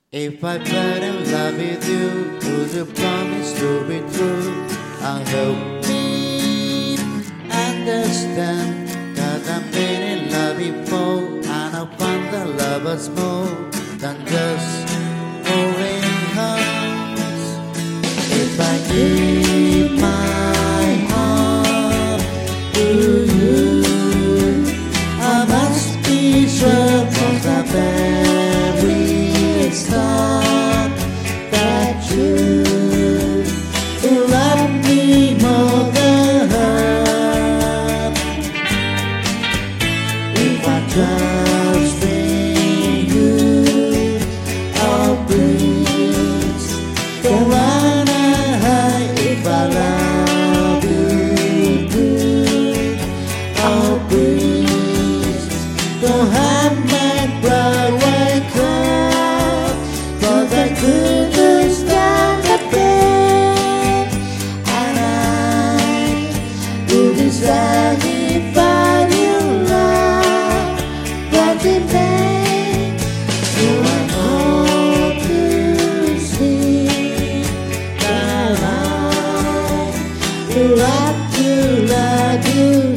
If I fell in love with you, would you promise to be true? I hope me understand that I've been in love before, and I found that love was more than just holding hands. If I give my heart to you, I must be sure from the very start that you will love me more than her. If I trust in you, oh please don't run away. If I love you good, oh please don't have my Broadway club, 'cause I couldn't stand the pain, and I would be sad if I knew love was in vain. So I hope to see that I would like to love you.